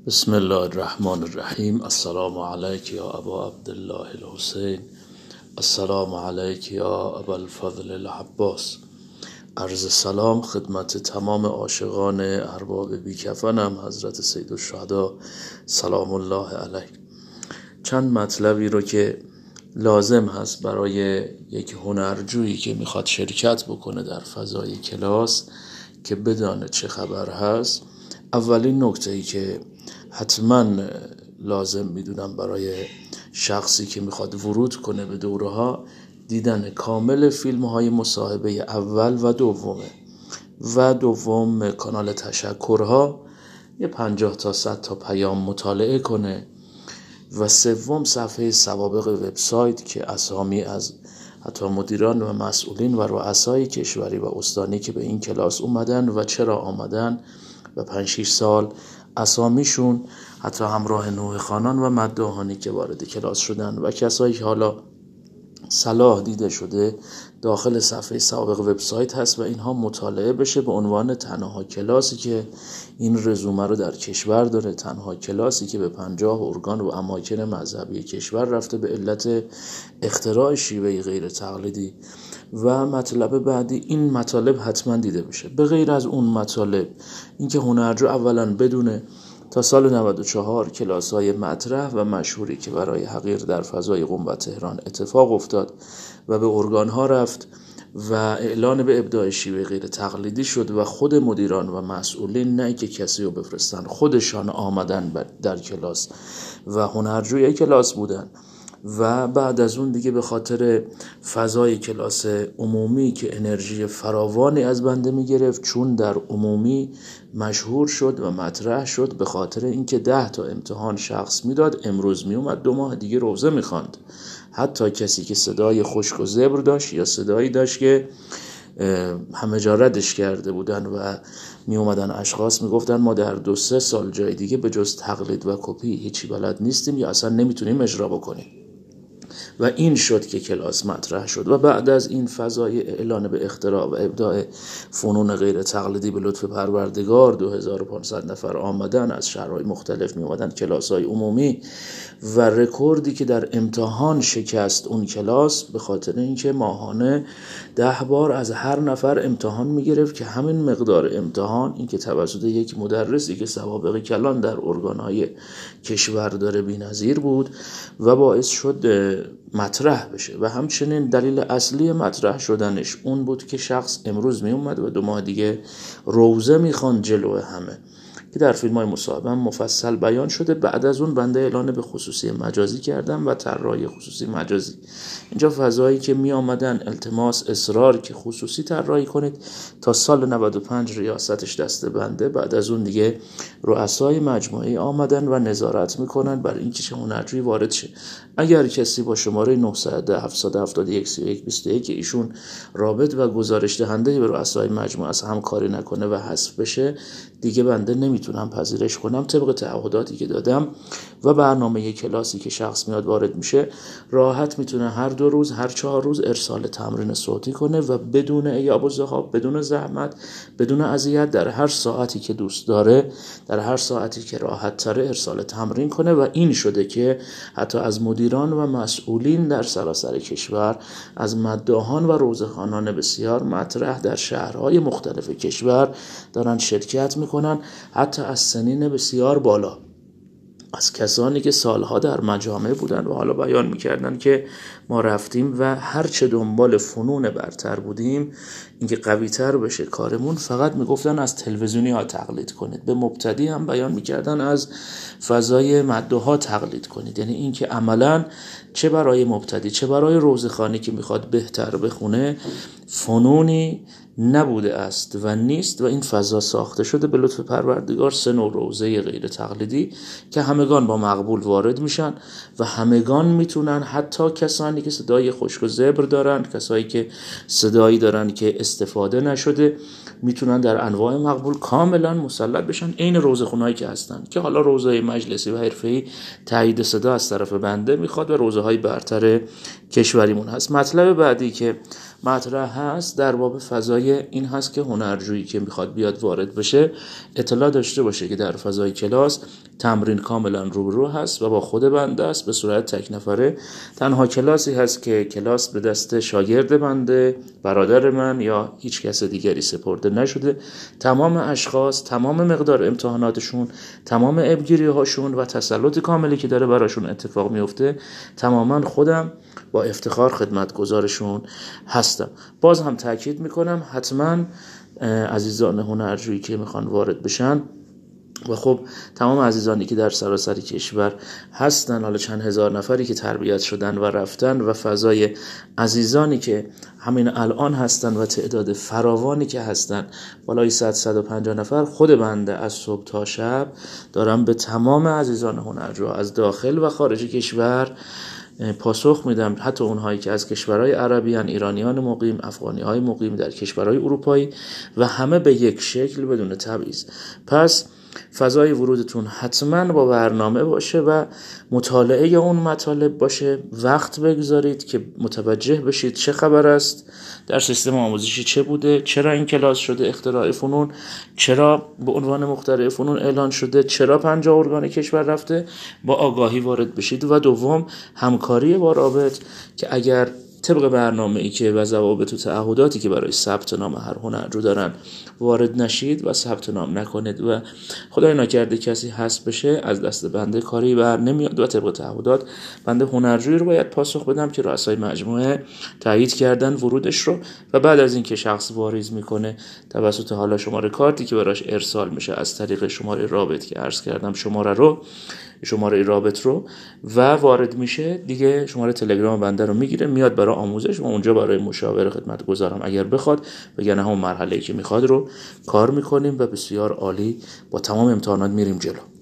بسم الله الرحمن الرحیم. السلام علیک یا ابا عبدالله الحسین، السلام علیک یا ابا الفضل العباس. عرض سلام خدمت تمام عاشقان ارباب بیکفنم حضرت سید الشهدا سلام الله علیه. چند مطلبی رو که لازم هست برای یک هنرجویی که میخواد شرکت بکنه در فضای کلاس که بدانه چه خبر هست. اولین نکته‌ای که حتما لازم میدونم برای شخصی که میخواد ورود کنه به دوره ها، دیدن کامل فیلم های مصاحبه اول و دوم کانال تشکرها، یه 50 تا 100 تا پیام مطالعه کنه و سوم صفحه سوابق وبسایت که اسامی از حتی مدیران و مسئولین و رؤسای کشوری و استانی که به این کلاس اومدن و چرا آمدن و 5-6 سال اسامیشون حتی همراه نوح خانان و مداحانی که وارد کلاس شدن و کسایی که حالا صلاح دیده شده داخل صفحه سابق وبسایت هست و اینها مطالعه بشه به عنوان تنها کلاسی که این رزومه رو در کشور داره، تنها کلاسی که به 50 ارگان و اماکن مذهبی کشور رفته به علت اختراع شیوه غیر تقلیدی. و مطلب بعدی، این مطالب حتما دیده بشه. به غیر از اون مطالب، اینکه هنرجو اولا بدونه تا سال 94 کلاس‌های مطرح و مشهوری که برای حقیر در فضای قم و تهران اتفاق افتاد و به ارگان‌ها رفت و اعلان به ابداع شیوه غیر تقلیدی شد و خود مدیران و مسئولین نه که کسی رو بفرستن، خودشان آمدن در کلاس و هنرجوی کلاس بودن. و بعد از اون دیگه به خاطر فضای کلاس عمومی که انرژی فراوانی از بنده میگرفت، چون در عمومی مشهور شد و مطرح شد به خاطر اینکه 10 تا امتحان شخص میداد، امروز میومد 2 ماه دیگه روزه میخواند. حتی کسی که صدای خشک و زبر داشت یا صدایی داشت که همه جا ردش کرده بودن و می اومدن اشخاص میگفتن ما در 2-3 سال جای دیگه به جز تقلید و کپی هیچی بلد نیستیم یا اصلا نمیتونیم اجرا بکنیم. و این شد که کلاس مطرح شد و بعد از این فضای اعلان به اختراع و ابداع فنون غیر تقلیدی به لطف پروردگار 2500 نفر آمدن از شهرهای مختلف می اومدن کلاس‌های عمومی و رکوردی که در امتحان شکست اون کلاس به خاطر اینکه ماهانه 10 بار از هر نفر امتحان می گرفت که همین مقدار امتحان، این که توسط یک مدرسی که سوابق کلان در ارگان‌های کشور داره بی‌نظیر بود و باعث شد مطرح بشه. و همچنین دلیل اصلی مطرح شدنش اون بود که شخص امروز می اومد و 2 ماه دیگه روزه میخوان جلو همه، که در فیلم های مصاحبه مفصل بیان شده. بعد از اون بنده اعلان به خصوصی مجازی کردم و طراحی خصوصی مجازی. اینجا فضایی که می آمدن التماس اصرار که خصوصی طراحی کنید تا سال 95 ریاستش دست بنده. بعد از اون دیگه رؤسای مجموعه آمدن و نظارت میکنن بر اینکه چه هنرجویی وارد شه. اگر کسی با شماره 900 771 31 21 که ایشون رابط و گزارش دهنده به رؤسای مجموعه است همکاری نکنه و حذف بشه، دیگه بنده نمیتونم پذیرش کنم طبق تعهداتی که دادم. و برنامه کلاسی که شخص میاد وارد میشه راحت میتونه هر 2 روز هر 4 روز ارسال تمرین صوتی کنه و بدون ایاب و ذهاب، بدون زحمت، بدون اذیت، در هر ساعتی که دوست داره، در هر ساعتی که راحت تره ارسال تمرین کنه. و این شده که حتی از مدیران و مسئولین در سراسر کشور، از مداحان و روزخوانان بسیار مطرح در شهرهای مختلف کشور دارن شرکت میکنن، حتی از سنین بسیار بالا، از کسانی که سالها در مجامع بودن و حالا بیان میکردن که ما رفتیم و هرچه دنبال فنون برتر بودیم اینکه قوی تر بشه کارمون، فقط میگفتن از تلویزیونی ها تقلید کنید. به مبتدی هم بیان میکردن از فضای مداحا تقلید کنید. یعنی اینکه عملا چه برای مبتدی چه برای روزخوانی که میخواد بهتر بخونه فنونی نبوده است و نیست و این فضا ساخته شده به لطف پروردگار 3 نوع روزه غیر تقلیدی که همگان با مقبول وارد میشن و همگان میتونن، حتی کسانی که صدای خشک و زبر دارن، کسایی که صدایی دارن که استفاده نشده، میتونن در انواع مقبول کاملا مسلط بشن، عین روزخونایی که هستن که حالا روزه مجلسی و حرفه‌ای تایید صدا از طرف بنده میخواد و روزه های برتر کشوریمون هست. مطلب بعدی که مطرح هست در باب فضای این هست که هنرجویی که میخواد بیاد وارد بشه اطلاع داشته باشه که در فضای کلاس تمرین کاملا روبرو هست و با خود بنده است، به صورت تک نفره. تنها کلاسی هست که کلاس به دست شاگرد بنده، برادر من یا هیچ کس دیگری سپرده نشده. تمام اشخاص، تمام مقدار امتحاناتشون، تمام ابگیری هاشون و تسلط کاملی که داره براشون اتفاق میفته، تماما خودم با افتخار خدمتگزارشون هستم. باز هم تاکید میکنم حتما عزیزان هنرجویی که میخوان وارد بشن و خب تمام عزیزانی که در سراسر کشور هستن، حالا چند هزار نفری که تربیت شدن و رفتن و فضای عزیزانی که همین الان هستن و تعداد فراوانی که هستن بالای 100-150 نفر، خود بنده از صبح تا شب دارم به تمام عزیزان هنرجو از داخل و خارج کشور پاسخ میدم، حتی اونهایی که از کشورهای عربی ان، ایرانیان مقیم، افغانی‌های مقیم در کشورهای اروپایی و همه به یک شکل بدون تبعیض. پس فضای ورودتون حتما با برنامه باشه و مطالعه اون مطالب باشه. وقت بگذارید که متوجه بشید چه خبر است در سیستم آموزشی، چه بوده، چرا این کلاس شده اختراع فنون، چرا به عنوان مخترع فنون اعلان شده، چرا 50 ارگان کشور رفته. با آگاهی وارد بشید. و دوم، همکاری با رابط که اگر طبق برنامه‌ای که و ضوابط و تعهداتی که برای ثبت نام هر هنرجو دارن وارد نشید و ثبت نام نکنید و خدای نکرده کسی حذف بشه، از دست بنده کاری بر نمیاد و طبق تعهدات بنده هنرجویی رو باید پاسخ بدم که رؤسای مجموعه تایید کردن ورودش رو. و بعد از اینکه شخص واریز میکنه توسط حالا شماره کارتی که براش ارسال میشه از طریق شماره رابط که عرض کردم، شماره رابط رو و وارد میشه، دیگه شماره تلگرام بنده رو میگیره، میاد برای آموزش و اونجا برای مشاوره خدمت گذارم اگر بخواد، وگرنه همون مرحله‌ای که میخواد رو کار میکنیم و بسیار عالی با تمام امتحانات میریم جلو.